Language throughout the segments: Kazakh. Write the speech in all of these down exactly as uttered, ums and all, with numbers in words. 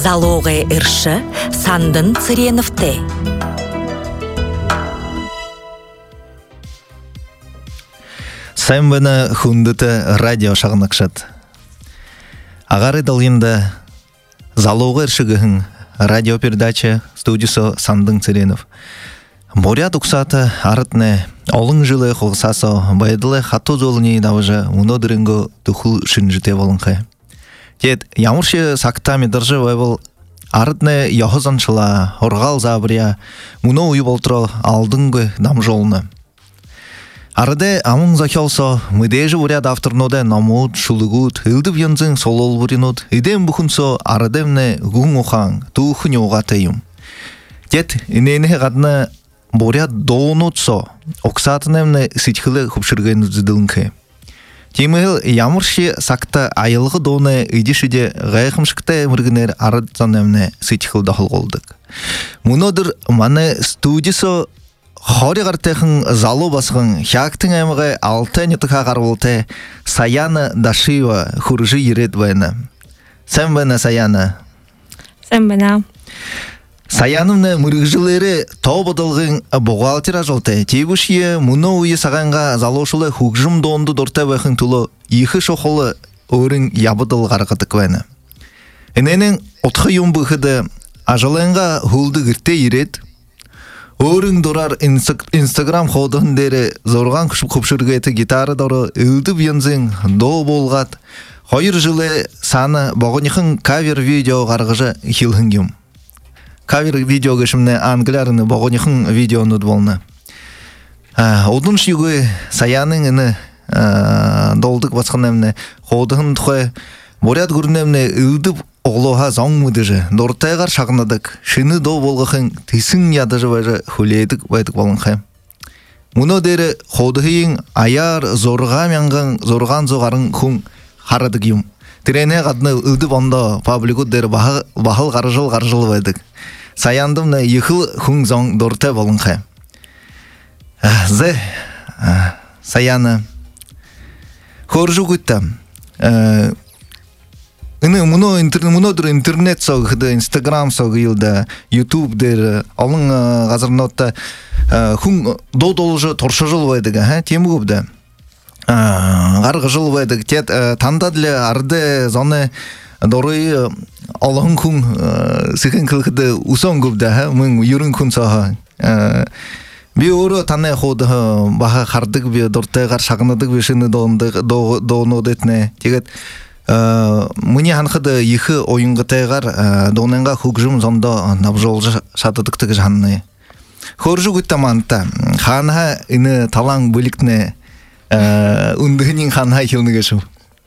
залоғы ыршы Сандын Цыреновте. Сайын бені хундыты радио шағынықшат. Ағары далында залоғы ыршығығын радиопередача студиясы Сандын Цыренов. Борят ұқсаты арытны олың жылы қоғсасы байдылы хату золыны давыжы мұнодырынғы тұхыл шынжыте болынқы. Тет, ямыршы сақта медіржі вайбыл арытны яхызаншыла, орғал забыря, мұны ұйы болтырал алдыңғы дам жолыны. Арыды амың захялса, мүдежі борят авторноды намуд, шулығуд, үлдіп янзың солол бұринуд, идем бұхынсо арыдемне ғың оған, тұхын оғатайым. Тет, инені ғадны борят доонутсо, оксатынемне ситхылы хупшыргайны зыдылынқы. Темігіл ямырши сақта айылғы доны идишіде ғайқымшықта мұргінер арыдзанемне ситхыл дақыл қолдық. Мұнодыр маны студисо хори ғартайқын залу басығын хяктың әміғі алты нетіға қарвылты Саяна Дашиева хұржы ерет байны. Сән байна Саяна? Сән байна. Саянымны мұрғжылары тау бадылғын бұғалтера жолты. Тейбушие мұны ойы сағанға залошылы хугжым доонды дорта байқын тұлы ехі шоқылы өрін ябыдыл ғарқытық байны. Эненің отқы юм бұқыды ажалайынға хулды гірте ерет. Өрін дорар инстаграм қодығын дәрі зорған күшіп құпшырғайты гитары доры үлдіп янзың до болғат. Қойыр жылы саны бағынықын кавер видео ғарғыжы хилхын юм. Кавер видео гышымны англярыны бағынықын видеоны болны. Одын шүйгі Саяның іні долдық басқын әміне қодығын тұқы борят көрін әміне үлдіп оғлуға зоң мүдіжі. Дортайғар шағынадық, шыны до болғықын тесін ядыжы бәжі хүлейдік бәйдік болынқы. Мұны дәрі қодығын аяр зорға мәңгін зорған зоғарын күн қарадық юм. Тірене қадны үлдіп онда пабликут дәрі бағыл қарыжыл-қарыжыл бәйдік. Саяндымны ехыл күн зоң дортай болынқы. Зэ, Саяны, хоржу күттім. Үні мұнодыр интернет соғыды, инстаграм соғылды, ютуб дер, олың ғазырнотта күн до-должы торшы жыл байдығы, темі көбді. Ғарғы жыл байдығы, тет тандадылы арды зоны доры олың күн сіхін кілкіді ұсон көбді, мұн үйірін күн соға. Би оры таны қоды баға қардық би дортайғар шағынадық би шыны доғыны өдетіне. Тегет мұне ханқыды ехі ойынғытайғар доғынға хүгжім зонда набжолжы шатыдықтығы жанны. Хоржу күттаманта, ханға іні талаң бөліктіне үндігінен ханға хилны кешім.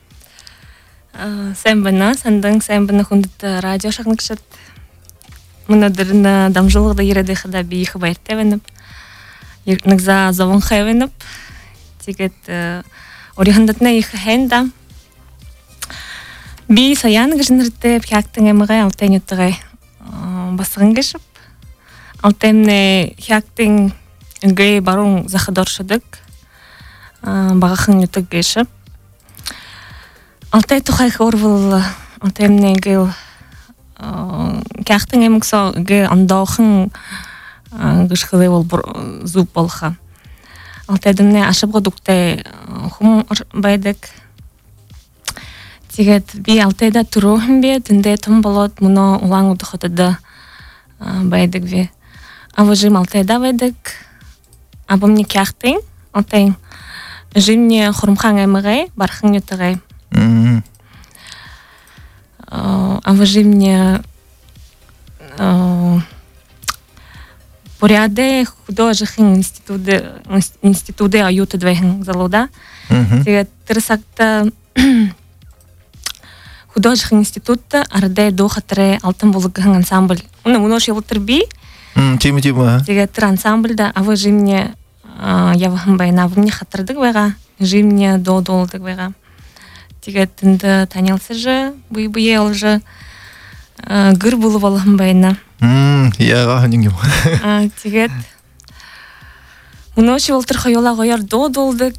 Сән бана, сандың сән бана хүндіті радио шағынықшат. Мұнадырына дамжылығда ереді қыда бі ехі байырты әвеніп. Нығза завын қайвеніп. Тегет орихандатына ехі хәнда. Би Саяны гыжынырды пяктың әміғай алтайын өттіғай басығын кешіп. Алтайымны пяктың үнгей баруң зақыдоршыдық. Бағақын өттіг кешіп. Алтай тұқай қорвыл алтайымны үнгей пяктың әміксо үнгей андауқын гышқылы ол зуб болға. Алтайдымны ашып ғодуқтай құм байдық. Тегет би алтайда тұрухын бе, дүнде тұм болот, мұны ұлаң ұдықытыды байдық бе. Авы жым алтайда байдық. Абымны кяқтың, алтайын жымне құрымқан әміғай, барқын өтіғай. Авы жымне поряде художихын институде аюты двайхын залуда. Тегет тірісакта художественный институт ардай до хатре алтын булыгын ансамбль. Уны мұны шелтер би. Тима тима. Тегет ансамбльда авы жимне явахын байна вне хатырдык байга, жимне до долдык байга. Тегет тинде танылсы же, буй-буй олжы гыр булып алган байна. Мм, яга ханыңым. Тегет мұны шелтер хаяла гаяр до долдык.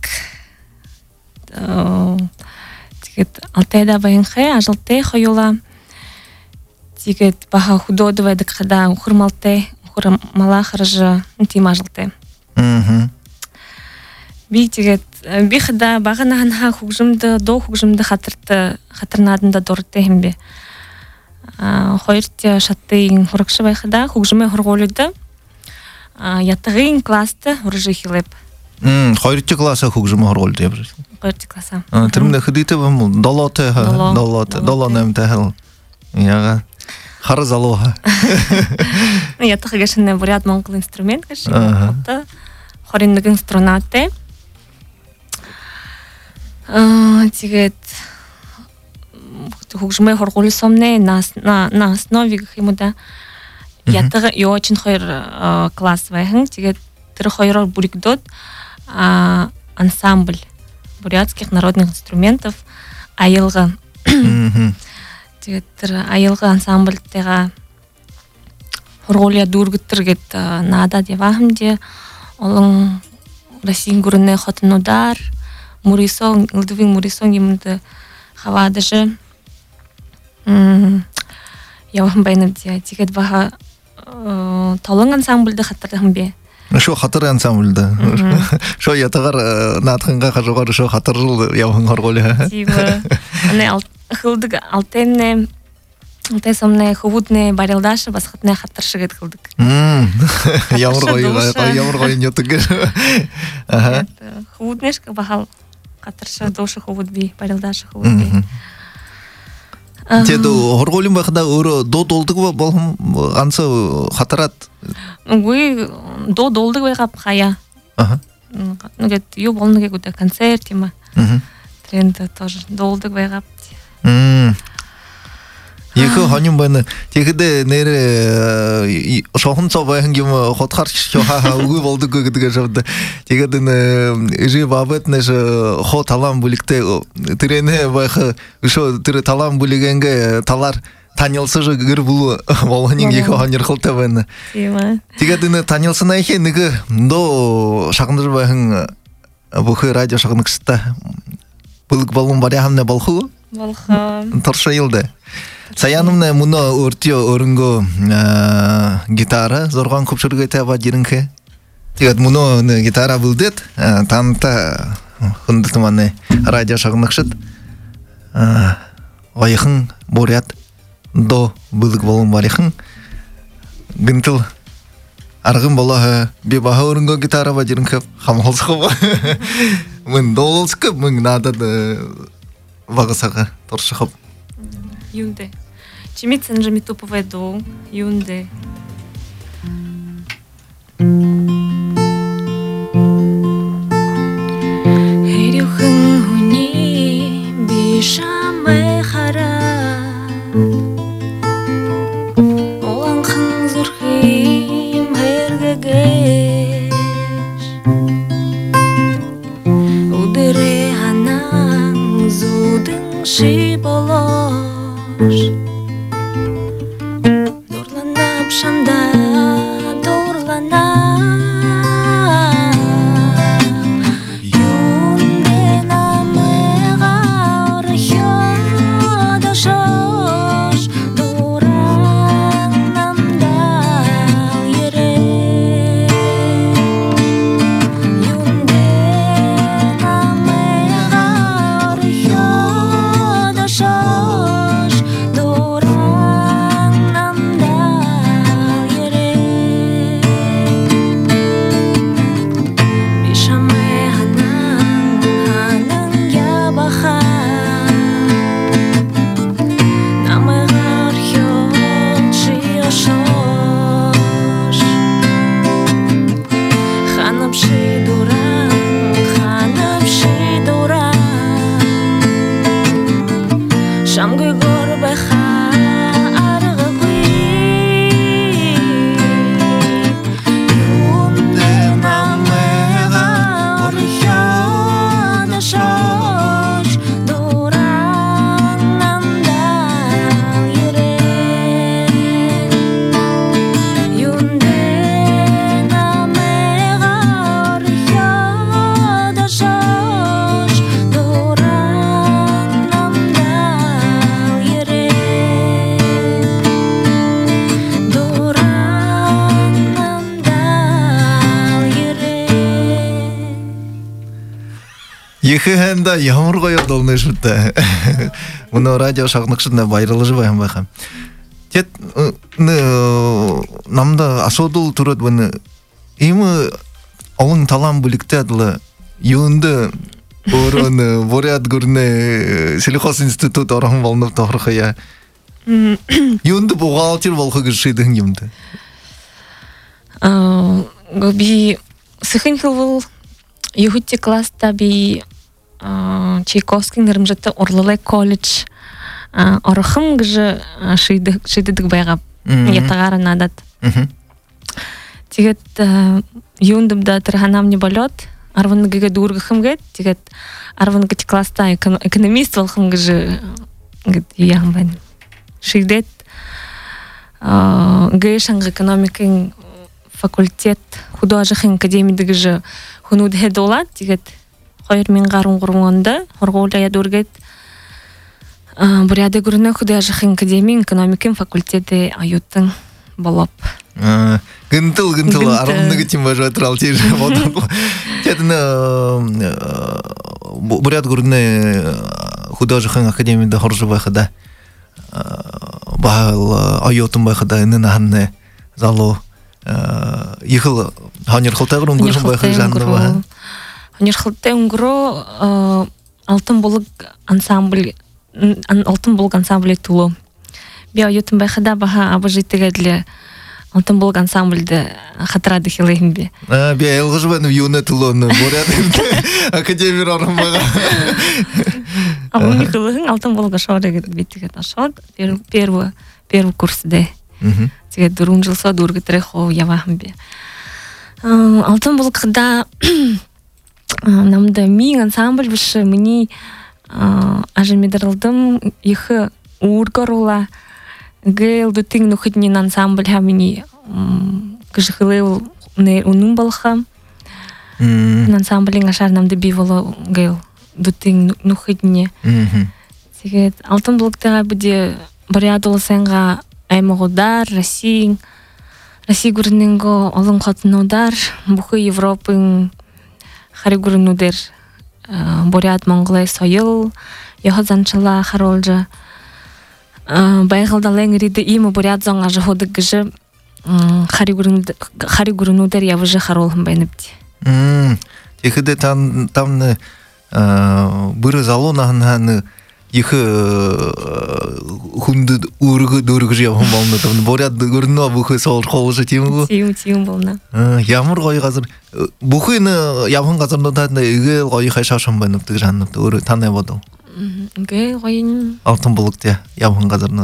Алтайда байынқы, ажылтай қойыла. тигет баха худодовая да когда ухырмалте ухырмала харжа интимажлте. Мгм. Би тигет би хада баганахан хугжымды до хугжымды хатырты хатырнадында дорте химбе. А хойрте шаттын хуракшы байхада хугжымы хурголуды. А ятыгын класты уржы хилеп. Мм, хойрчы класса хугжымы хоргол деп. Хойрте класса. Тирмде хидите бам долоте долоте долонем тахал. Яга харыз алоха. Ну ятыгы гешне бурят монгол инструмент гешне. Ата хоринныгын струнате. А тигет хугжымы хорголу сомне на на основе химуда ятыгы и очень хойр класс вайхын тигет тир хойрор бурикдот ансамбль бурятских народных инструментов айылгы. Тигет тир айылгы ансамбльтега хорголя дургыттыргет нада девахымде олың Россиян гурне хотынудар Мурисон, Лдвин Мурисон именно хавадажи. Я вам байнам dia тигет баха талын ансамбльды хаттырдым бе. Шо хатыр ансамбльды. Шо ятыгар натхынга кажогар шо хатыр жыл явын хорголя. Тиба. Ане хылдык алтенне Алтай сомне хубутне барилдашы басхатне хаттыршыгет кылдык. Мм. Ямыр гой, ямыр гой нетугер. Ага. Хубутнешка бахал хаттыршы дошы хубутби барилдашы хубутби. Теду хорголим бахда өрө до долдук болхум ансы хатырат. Гуй до долдук байгап хая. Ага. Ну гет ю болныге гута концерт тема. Мм. Тренда тоже долдук байгап. Мм. Екі ханым баны тегіде нері шоқын собайын кемі хотқар шоға ұғы болды көгідіге жауды. Тегіде жи бабет нәші хо талам бүлікте тірене байқы үші тірі талам бүлігенге талар танылсы жы гір бұлы болғанын екі ханыр қылты бәні. Тегіде танылсына ехе неге до шағыныр байын бұқы радио шағынық шыта бұлық болын баря хамне болху? Болху. Торша елді. Саянымна муна өртио өрүнгө гитара зорган көпчүлүгө таба жиринке. Тигет муна гитара булдет танта хундутманы радио шагныкшыт. Айхын борят до булык болун барихын. Гынтыл аргын болага би баха өрүнгө гитара ба жиринке хамалсыкы. Мен долскы мен нада вагасага торшыхып. Юнде. Чимицен же ми ту поведу. Юнде. Херюхын хуни бишаме хара. Оланхын зурхим хергегеш. Удере ханан зудын шиболо. Дорланап шамда дорланап Юнде намега орхё дашош Дуран намдал ере Юнде намега орхё дашош да ямар гоё долны шүтэ. Муну радио шагныкшында байралы жыбайм байхам. Тет намда асодул турат баны имы алың талам бүлікті адылы юынды орын Бурят гүріне сельхоз институт орын болынып тоқырқы я. Юынды бухгалтер болқы күшейдің емді. Би сыхын хылвыл юхутте класста би Чайковский нырымжатты Орлылай колледж орықым гыжы шидыдық байғап етағары надат. Тегет юындымда тұрғанам не болет, арвыныгыға дұрғықым гет, тегет арвыныгыте класста экономист болқым гыжы яғым бән. Шидет гыйшанғы экономикың факультет художеқын академидігі жы хунуд хеді олад, тегет қойыр мен ғарың құрғанды, хорғолая дұргет Буряды көріні художеқын академия экономикын факультеті аюттың болып. Гынтыл, гынтыл, арвыныгы тем бажу отрал тежі болдан. Тетіні Бурят көріні художеқын академияда хоржы байқыда бағыл аюттың байқыда үнін ағынны залу ехыл ханер қылтай құрын көршін байқы жанды ба? Ханер қылтай ұңғыру алтын болық ансамбль алтын болық ансамбль тулу. Би аюттың байқыда баға абы жеттігі әділі алтын болық ансамбльді қатырады хилайым бе. Би әлғыж бәні юны тулуыны Бурят академия орын баға. Абы мекілігін алтын болық ашауды беттігет ашауд. Первый курс де. Тегет дұрын жылса дұргітірі қо явағым бе. Алтын болықда намды мен ансамбль бұшы мені ажымедірілдім ехі ургарула гейл дүтің нүхітінен ансамбль хамini кыжықылы унын балха ансамблің ашар намды биволы гейл дүтің нүхітіне. Тегет алтын болықтаға бүде Бурят олысанға аймағудар, Россия, Россия гүрінінгі олың қатынудар, бұқы Европың харі гүрінудер Бурят Монголай сойыл, яғызанчыла харолжы. Байғылдалың риді имы Бурят зоңа жығуды гіжі харі гүрінудер явыжы харолым байныбді. Текіде тамны бұры залонағын Ехі хүнді үргі дөргі жауын болны. Бурят көріні бұқы соғыр қолышы темі ғо? Тем, тем болны. Ямыр қойы қазір. Бұқыны яғын қазірді тәдіне үгел қойы қай шашын байныпты жаныпты. Өрі таны бадыл. Үгел қойын. Алтын бұлықты яғын қазірді.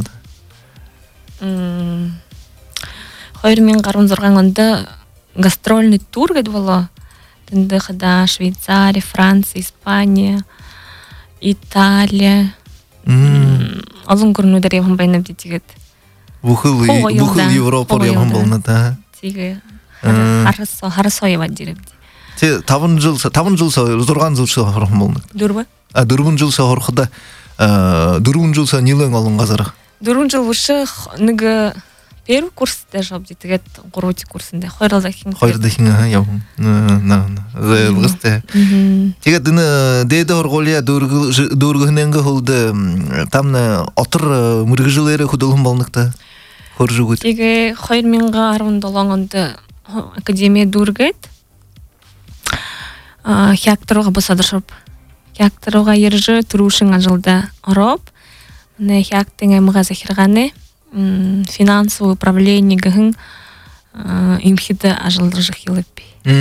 Қойыр мен қарын зұрған онды гастрольный тур гәді болы. Тінді қыда Швейцария, Франция, Испания, Италия. Алын көрінудер явын байнап детігет. Бұқыл Европа явын болны да. Тегі харысо евад дерепді. Те табын жылса, табын жылса, зұрған жылса хорқын болны. Дұрба? Дұрбын жылса хорқыда, дұрбын жылса нелің алын қазарық? Дұрбын жыл бұшы нүгі первый курсында жауап детігет ғұрути курсында. Қойралдақын. Қойралдақын, явын. Ғысты. Теге дыны дейді орғолия дұрғыненгі ғылды тамны отыр мүргі жылері құдылым болнықта көржі көт. Теге қойр менға арвын долаңынды академия дұргет. Хяктыруға басадыршып. Хяктыруға ержі тұрушың ажылда орып. Хяктың аймыға захирғаны. Финансовое управление гын имхиді ажылдыр жықилып.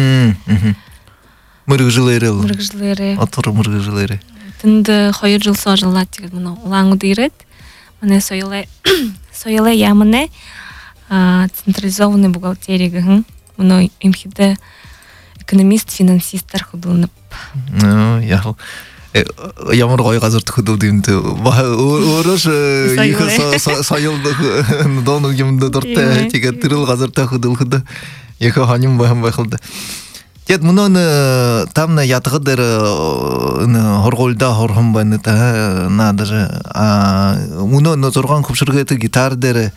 Мұрғы жылері. Мұрғы жылері. Атыры мұрғы жылері. Тінді қойыр жылсы ажылат дегід мұны олаңы дейрет. Мұны сойлай ямыны централизованный бухгалтерия гын. Мұны имхиді экономист-финансистар құдылынып. Яғыл. Ямар қой қазірті құдыл деймді. Орыш егі сайылды доны кемді дұртты. Теге түріл қазірті құдыл құды. Егі ханим байым байқылды. Тет мұны тамна ятығыдыр хорғолда хорғым байны та надыр. Мұны зорған күпшіргеті гитардыр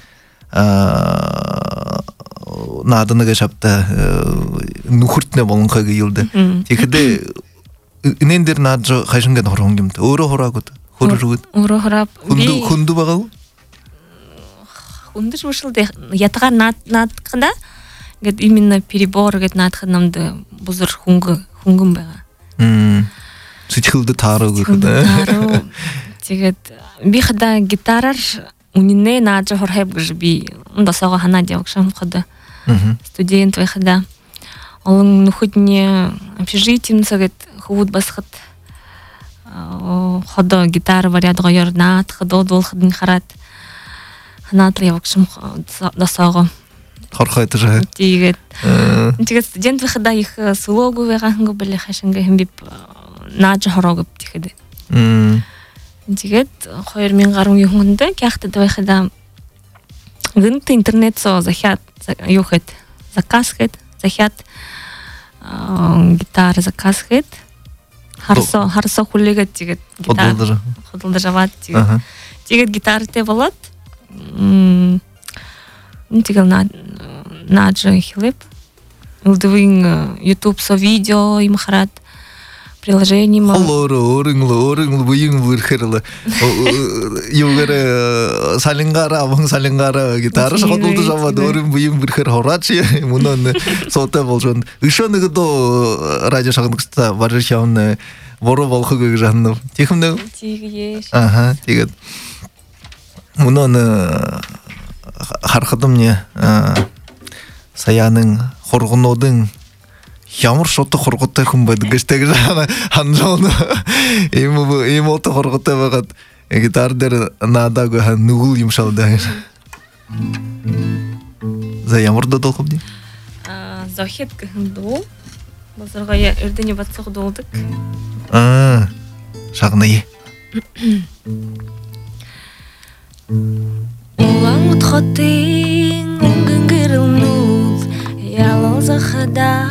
надыны ғашапта нүхіртіне болын қағы елді. Текіде Нендер наджо хайшынген хорон кимт. Өрө хорагыт. Хоружугут. Өрө хорап. Хунду хунду багау. Хунду жушылды ятыгар нат наткында. Гэт именно перебор гэт наткынамды бузур хунгы хунгым бага. Мм. Сычхылды тарыгы. Тару. Тегет бихда гитарар унине наджо хорхеп гжби. Унда сага хана девкшам хада. Студент выхода. Он ну хоть не общежитие, говорит, ход басхат. Хода гитара варят гайор нат, хода дол ходин харат. Нат ревакшим досаго. Хархай тоже. Тигет. Тигет студент выхода их слогу веганго были хашинга химбип наджа хорогып тихеде. Тигет хойр мен гарун юхунда кяхта выхода. Гынты интернет со захят юхет заказ хет захят гитара заказ хет харсо харсо хулигат тигет гитара ходылдыжават тигет тигет гитара те болот тигел на наджа хилеп улдывин YouTube со видео им харат приложение ма Олоро орыңлы орыңлы буйың вырхырлы югары салингара авың салингара гитара шахадулды жавады орың буйың вырхыр хорачи мунан сота болжон ышаны гдо радио шагындыкста барышауны боро болхугы жанны техимде тигеш ага тигет мунан хархадым не саяның хоргунодың Ямар шотты хорготтай хумбайды гэштег жана ханжоны ему ему то хорготтай багат гитардер надагы хан нугул юмшалды за ямырда толкубди а захет гынду базарга я эрдене батсак долдук а шагны улан утхотын гынгырылнуз ялал захада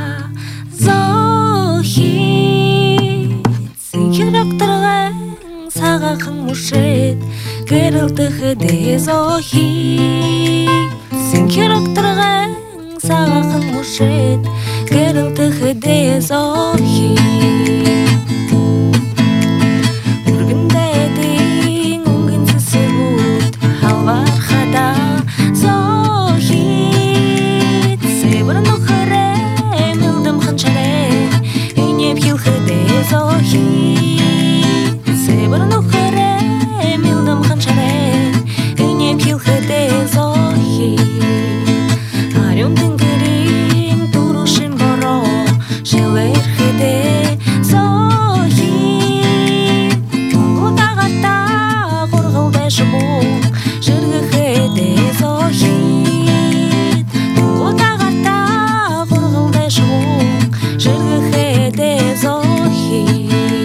Зохи, синхирактырган сагакын мушет, кырылтыхыды зохи. Синхирактырган сагакын мушет, кырылтыхыды зохи. Үргүндедің үнгінсісі бұд, халвар хада зохи. Себірін ұқыры Зохи, себір нухаре, милдам ханчаре, инеп хилхеде зохи. Арюн тингерин турушин боро, шелерхеде зохи. Тунгутагата коргылды шыбук, жыргыхеде зохи. Тунгутагата коргылды шыбук, жыргыхеде зохи.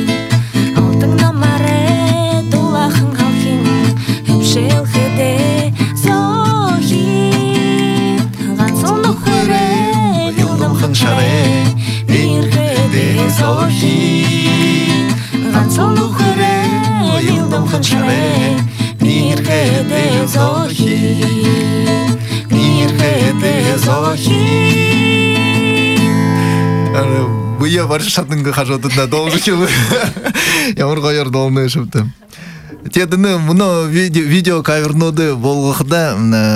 Буя барышатын хажатында должучу. Ямар гайыр долны шыпты. Тедіні мұны видео каверноды болғықда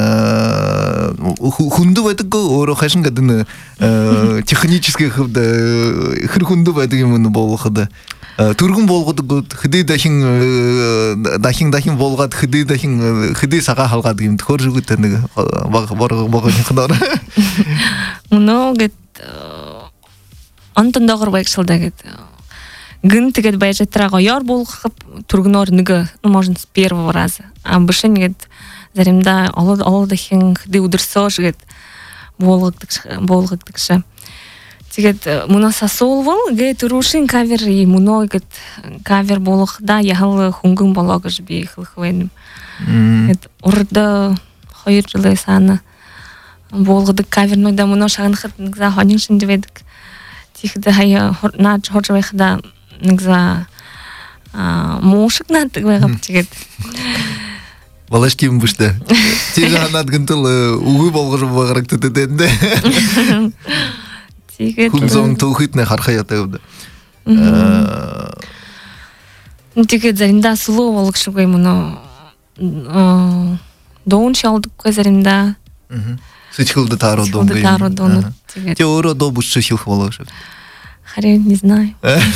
хунду бәдік оры қайшын кәдіні технический хыбды хыр хунду бәдік мұны болғықда. Тургун болғыды хыды дахин дахин болғад хыды дахин хыды саға халғад кемді көржі көттендігі бағын қыдар. Мұны гет антон доғыр байқшылда гет гын тегет байжаттыраға яр болғып тургун орныгы, ну можно с первого раза. А бышын гет заримда олы дахин хыды удырсош гет болғықтықшы. Тегет мұна сасол бол, гет рушин кавер и мұно гет кавер болғықда яғылы хунгын болығы жбе хылхвайным. Гет орда хайыр жылы саны болғыдық кавернойда мұно шағын қыт нігза ханин шынды бедік. Тихді хай над хоржавайқыда нігза мошық над ғып тегет. Балаш кем бұшты? Тегі ғанат гынтыл уғы болғы жып бағырықты деденді. Хунзон тұлхитне хархаята өбді. Тэгээд заримдаа slow болгошгүй мөн аа доон шалдаггүй заримдаа. Сэтгэлд тааруу доон. Сэтгэлд тааруу доон. Тэгээд өөрөө доо бүсч хэлэх болоо шүү. Харин не знаю.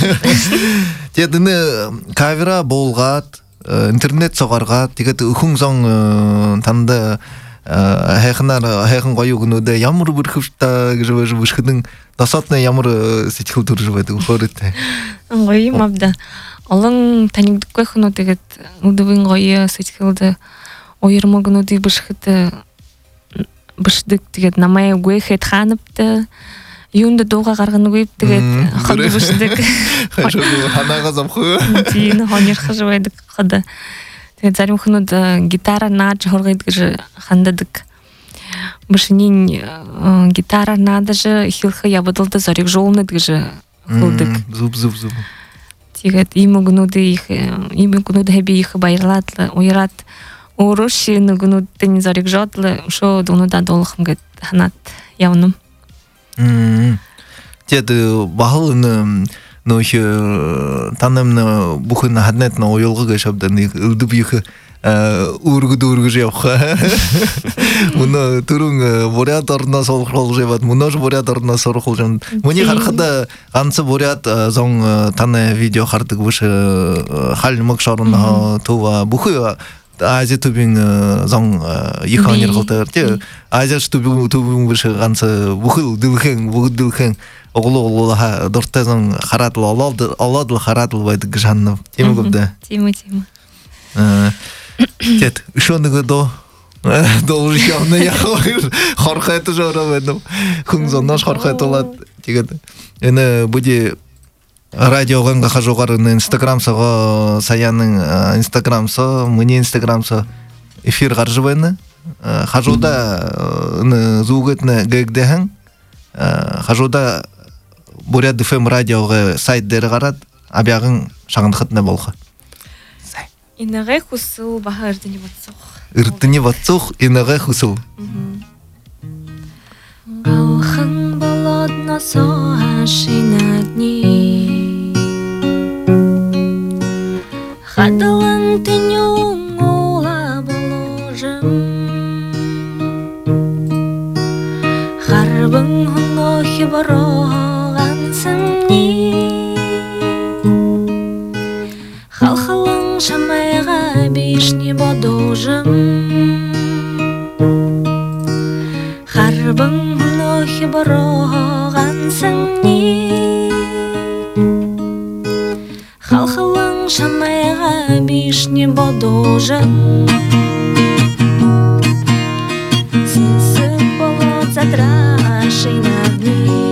Тэгээд энэ камера болгоод интернет цогаргаад тэгээд хүн сон танд хайхнаар хайхан гоё өгнөдөө ямар бүрхвчтэй гэж бүшгэн дасаатны ямар сэтгэл төрж байдаг хөөрөтэй. Гоё юм авда. Олон танигдахгүй хүмүүс тэгээд өдөвийн гоё сэтгэлд уярмагнуудыг бишгэд бишдэг тэгээд намайг гүйхэд ханапта юунд дууга гарганагүй тэгээд хад бишдэг. Ханага замхуу. Тийм хоньерхаж байдаг хада. Тэгээд зарим хүмүүс гитара нааж хоргойд гэж хандадаг. Бишнин гитара наадаж ихэлх ябадалда зориг жолнод гэж хөлдөг. Зүб зүб зүб. Тэгээд ийм өгнүүдээ их ийм өгнүүдээ би их баярлаад уяраад өөрөө шинэ өгнүүдийн зориг жодл шоо дунуудаа дуулах ингээд ханаад явна. Мм. Тэгээд бахал нөх танамна бүхэн хаднат на уйлгыг шавдан өдөв их үргд үргэж явах. Мөн түрүүн бурят орноос олох жавад мөнөж бурят орноос орох жан. Мөний харахад ганц бурят зон таны видео хардаг бүш халмаг шорно това бүхэ Азия тубин зон их анергалтай тий. Азия тубин тубин бүш ганц бүхэл дилхэн бүгд дилхэн оглоо оглоо дуртай зон хараад олоод олоод хараад байдаг гэж ханна. Тийм үү гүдэ. Тийм үү тийм үү. Аа Тэт шоног до доор явна яах хорхойд жороо байна. Хүн зонош хорхойд болоод тэгээд энэ бүди радиогон гахажуугаар инстаграмсоо саяның инстаграмсоо миний инстаграмсоо эфир гарч байна. Хажуудаа энэ зүгэднэ гэгдэхэн хажуудаа Бурят эф эм радиогоо сайт дээр гараад абягын шагнахтна болох. Инэрэ хүсэл баха эрдэнэ бодсох. Эрдэнэ бодсох инэрэ хүсэл. Галхан болодно соашинагни. Хадалан тэнюн ула боложым. Харбан хунохи бороган сэмни. Халхалан шамайга бишни бодожым. Харбан хунохи бороган сэмни. Халхалан шамайга бишни бодожым. Сынсып болот задраши на дни.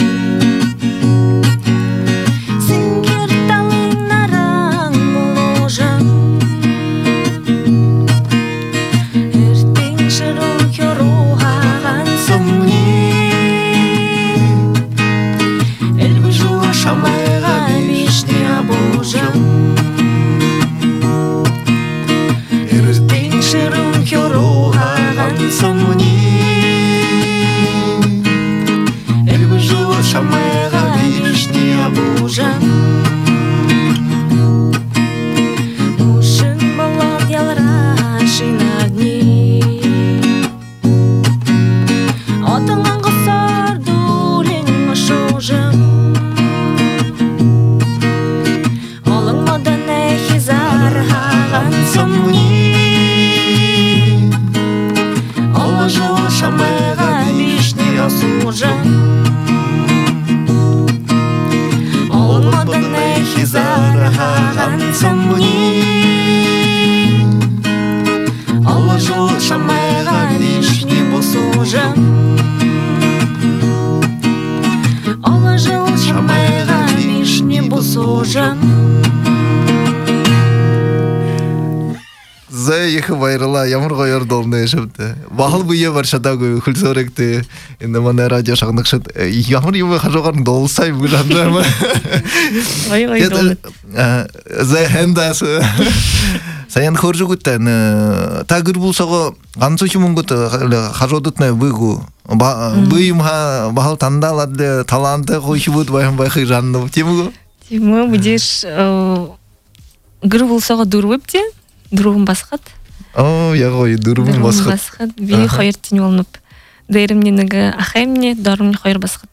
Вайрала ямар гоёор долны шивдэ. Бахал буе баршадаагүй хөлсөрөгдөө энэ манай радио шагнагшд ямар юм хажуугаар нь дуулсаа юм гэж хандаа. Ой ой дол. За хандас. Саян хөржгөтэн тагэр булсаго ганц юмгот хажуудад нэ бэгүү. Быйм ха бахал тандаалад талантай гойшбуд баян байхыг жанна. Тийм үү? Тиму будешь гыр булсага дурвыпте, дурвым басхат. О, я гой дурвым басхат. Басхат би хайртин болнуп. Дейримнеге ахаймне дарымне хайр басхат.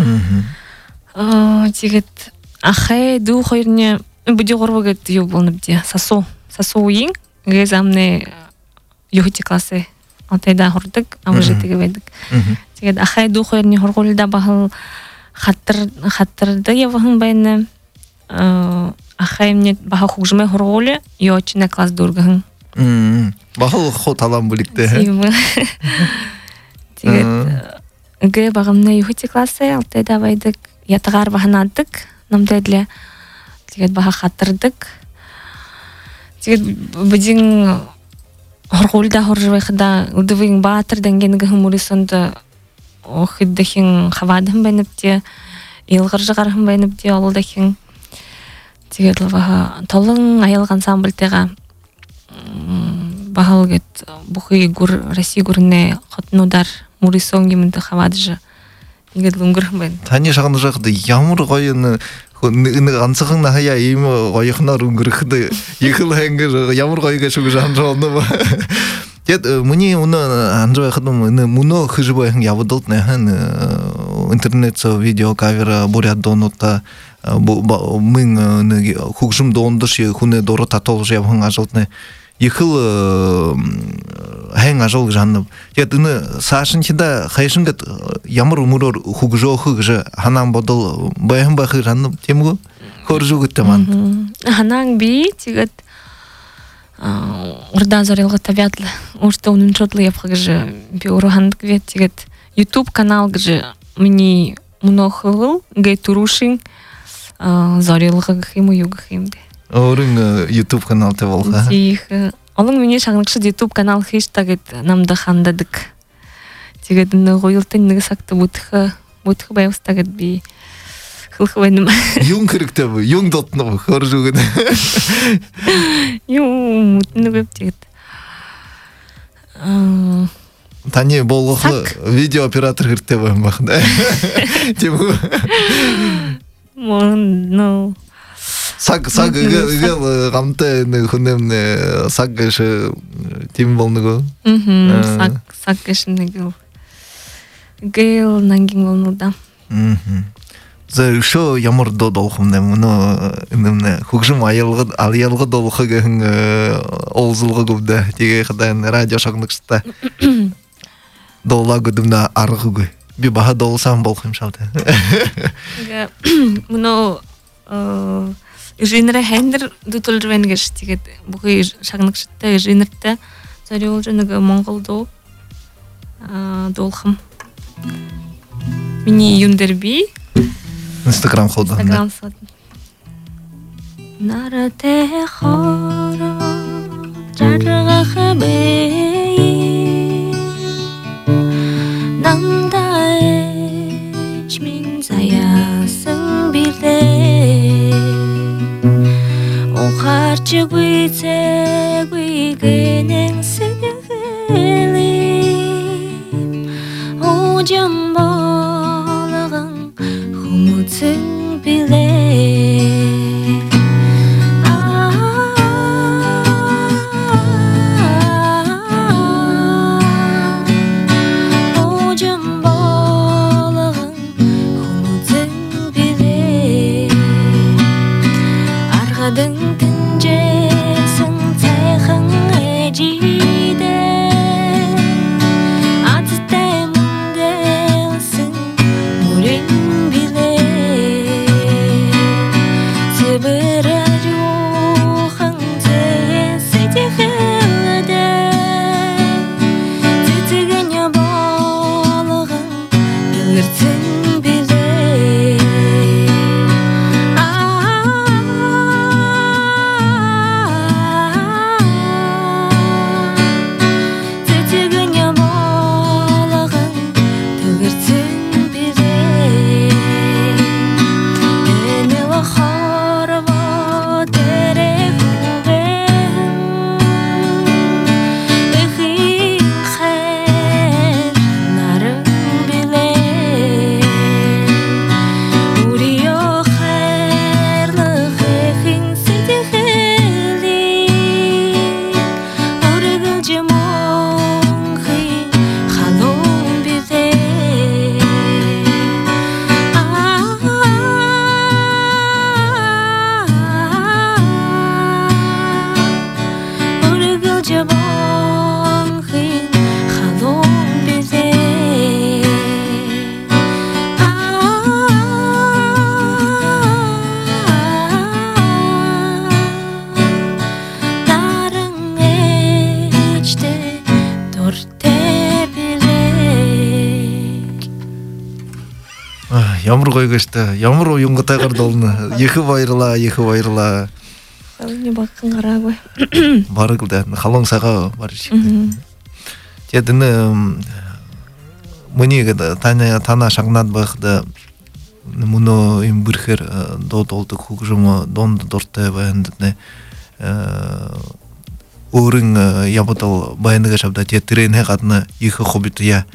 Э, тигет ахай ду хайрне буди горвагет ю болнуп де. Сасо, сасо уин гезамне юхти классы алтайда хордык, авыжетиге ведик. Тигет ахай ду хайрне хорголда бахыл хаттыр хаттырды явахын байны. Э, ахаймне баха хугжме хорголе йочна класс дургын. Мм. Бахыл хот алам буликте. Тигет ге багымны юхти классы алтайда байдык. Ятагар баханадык, намдайдле. Тигет баха хаттырдык. Тигет бидин хорголда хоржвайхда удывын батыр денгенге хумурисонда охиддахин хавадым бенепте, илгыржыгарым бенепте олдахин. Тигет баха толын аялган самбылтега бахалгет бухи гур Россия гурне хотнудар мурисон гиминде хавадыжы. Тигет лунгырым бен. Тани шагын жакды ямыр гойны ны ансыгын хая эми гойхнар унгырыхды ихыл хенгер ямыр гойга шугы жанжолны. Тет мне уны анжой хадым ны муно хыжбой явдылтны хан интернет со видео камера бурят донута мын ны хугжым дондыш хуне дору татол жабын ажылтны. Ихыл хэн ажыл жанып. Тет ны сашынчыда хайшынгат ямар умурор хугжо хыгжы ханан бодол байын бахы жанып темгу хоржу гыттаман. Ханан би тигет урда зорилга табятлы. Урта унун чотлы япхыгжы би урухандык вет тигет YouTube канал гжы мини мунохыл гей турушин зорилга гхиму югхимде. Орын YouTube канал те болга. Тих. Олон миний шагнакшы YouTube канал хэштагет намда хандадык. Тигет ны гойлтын нэг сакты бутха бутха байвстагет би хылхвайным. Юн кырыктабы, юн дотнабы хоржугын. Юн мутныбып тигет. Тани болгохлы видео оператор кырттабы бахда. Тиму. Мон, no. Саг саг гел гамте ны хунемне саг гышы тим болнугу. Мм, саг саг гышны гел. Гел нангин болнуда. Мм. За шо ямар додолхумне муну немне хугжым аялгы алыялгы долхы ген олзулгы губда тиге хадан радио шагныкста. Доллагы дымна аргы. Би баха долсам болхым шалты. Га муну э Жинре хендер дутулжвенгеш тигет бугы шагныкшытта жинртте зарыл жыныгы монголду а долхым. Мини юндерби Instagram хода. Instagram сот. Нарате хоро жарга хабе намдай чмин заясын бирде Харчы гүйце гүйгенен сігілі Оджам балығын хумуцын біле Оджам балығын хумуцын біле Арғадың Ямар гоё гэжтэй. Ямар уянгатайгаар долно. Екі баярлаа, екі баярлаа. Не бакын гараагүй. Бараг л да. Халуун сага бар шиг. Тэдэн мөнийг тана тана шагнаад байхад мөнөө юм бүрхэр додолдог хөгжим донд дуртай байнд нэ өөрийн ябадал байнага шавда тэтрэнэ гадна их хоббит я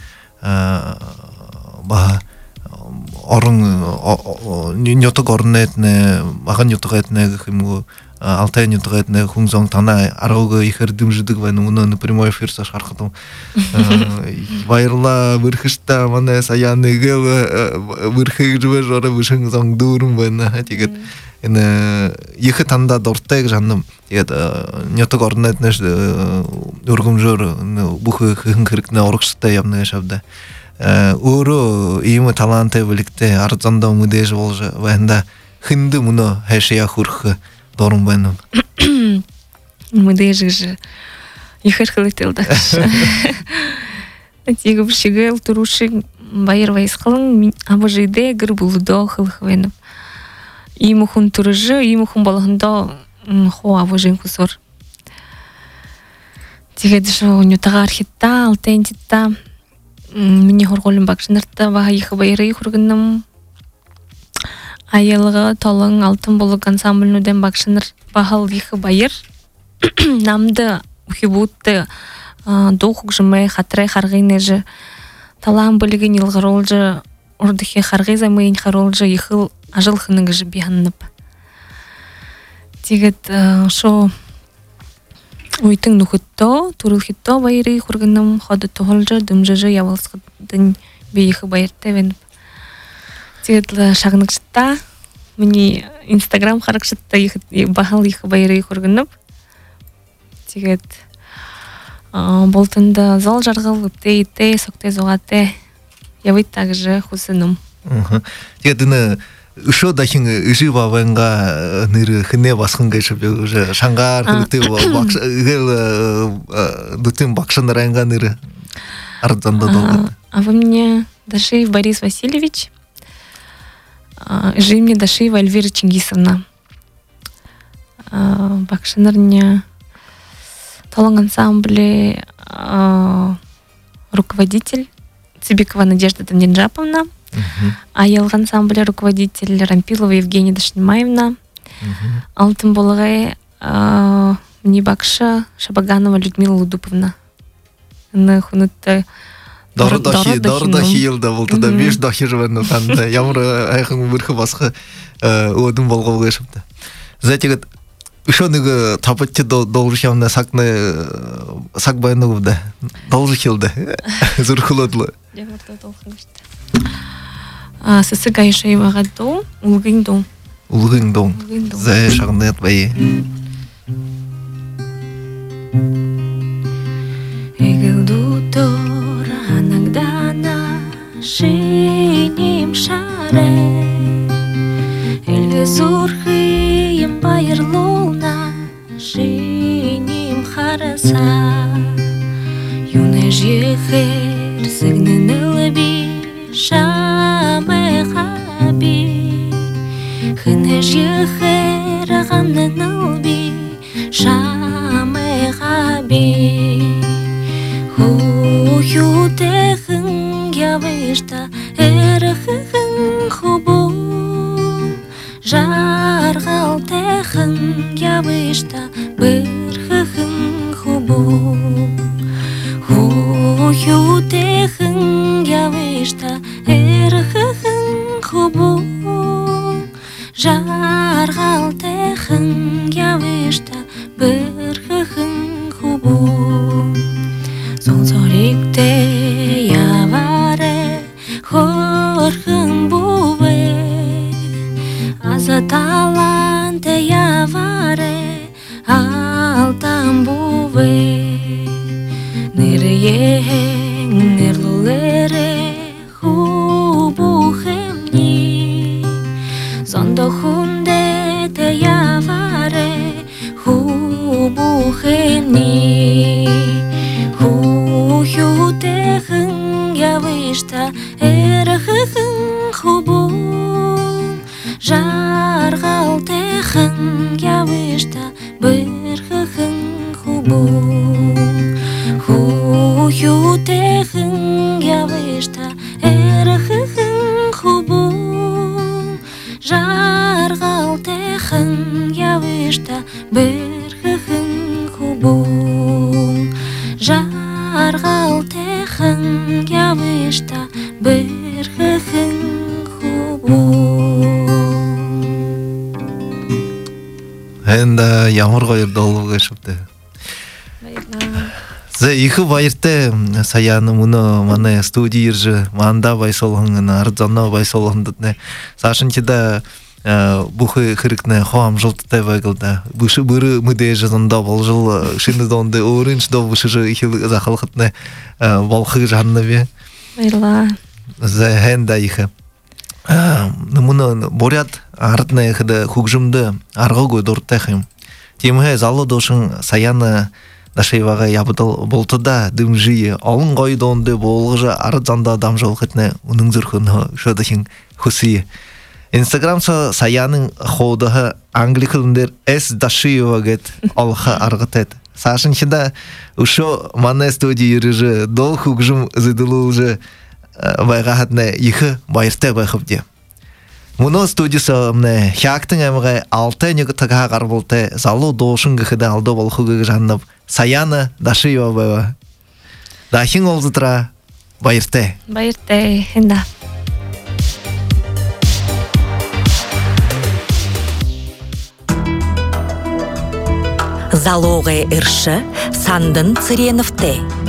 ба орон ньотог орнетне махан ньотогетне гэх юм уу алтай ньотогетне хүн зон танаа аргаг ихэр дэмждэг байна өнөө прямой эфир саш харахад баярлаа бүрхэштэй манай саяны гээ бүрхэж вэрэ бүшин зон дүүрэн байна тэгээд энэ их танда дуртай гэж ханам тэгээд ньотог орнетне өргөмжөр бүх хэн хэрэгнэ урагштай явна шавда өөрөө ийм таланттай бүлэгтэй ард зандаа мэдээж болж байна. Хинд мөнө хашаа хүрх дуран байна. Мэдээж гэж ихэр хэлтэл дагш. Тийг бишгэл турушиг баяр баясгалан абажиде гэр булдоо хылх байна. Ийм хүн турж, ийм хүн болгондоо хоо абажин хүсор. Тэгээд шоо нютагаар хитта алтентита миний хорголын багш нартай бага их баярыг хүргэнэм. Аялга толон алтын болог ансамбльнуудын багш нар бахал их баяр. Намда хибутты дуу хөгжмэй хатрай харгын нэж талаан бүлгийн илгаруулж урдхи харгын замын харуулж их ажил хэнэг би ханнап. Тэгээд шо уйтын нөхөттөө төрөлхөттөө баярыг хүргэнэм хот тоолж дөмжөж явуулсгадын би их баяртай байна. Тэгээд шагнагчтай миний инстаграм харагчтай их бахал их баярыг хүргэнэм. Тэгээд болтонда зал жаргал үтээтэй согтэй зугаатай явит также хүсэнэм. Тэгээд энэ Ушо дахин ижи баванга нэр хнэ басхан гэж би уже шангаар хэрэгтэй багш дутын багш наранга нэр арданда долго. А вы мне Дашиев Борис Васильевич, жи мне Дашиева Эльвира Чингисовна. Багш нарня талант ансамбле руководитель Цибикова Надежда Тамнинджаповна. Uh-huh. Аялг ансамбля руководитель Рампилова Евгения Дашнимаевна. Uh-huh. Алтын болғай мне бакша Шабаганова Людмила Лудуповна. Она хунутта Дары дахи, дары дахи елда болды да беш дахи жыванны танда. Ямар айқын бүрхі басқы өдім болғау ғешіпті. Затегіт үшоныгы тапытчы должы явна сакны сак байны бұлда. Должы келді. Зүрхылыдлы. Ямарда долғышты. Сысы Гайшаева гаду, улгын дом. Улгын дом. Зай шагнет бай. Эгелду тора анагдана шиним шаре. Элге зурхыйым байырлуна шиним хараса. Юнеш ехер сыгнын би Шаме хаби Хынеш ехер ғамнын алби Шаме хаби Ху-ю техын явышта Эрхын хубу Жарғал техын явышта Бірхын хубу Ху-ю техын явышта Эрхын хубу Жарғал техын явышта Бірхын хубу Сонцорикте яваре хорхын буве Азаталанте яваре алтан буве Нерьең нерлулере хубухемни Зондохунде те яваре хубухемни Хухютехын явышта эрхын хубун Жаргалтехын явышта бірхын хубун Хухютехын явышта эрхын хубун Жаргалтехын явышта бірхын хубун Жаргалтехын явышта бірхын хубун Енді ямар қойырды олығы шыпты. Зі иқы байырты саяны мұны маны студия жы манда байсолғын, арзана байсолғын. Сашынчыда бұхы қырықны қоам жылтытай байгылда. Бұшы бұры мүде жазында бұл жыл шынызда онды орыншыда бұшы жы иқы зақылқытны балқы жанны бе. Байла. Зі әнда иқы. Мұны борят артына иқыды құқжымды арғы көй дұрттайқым. Темі залы дошын саяны Дашайваға ябыдыл болтыда дымжие алын қойды онды болғыжа арзанда адам жолқытны оның зүрхіні шөдіхін құсые. Инстаграмса саяның хоудығы англикылындер эс Дашайва гет алға арғытет. Сашыншыда ұшо мана студия рыжы дол құқжым зыдылы ұжы байғағатны иқы байырты байқып де. Мұны студиясы мұны хяқтың әміғай алты нүгі тұға қарбылты залы доғышын ғыды алды болқығы жанып Саяны Дашайва байва. Дахин олзытыра байырты. Байырты, да. Залоғы ірші Сандын Цыренов те.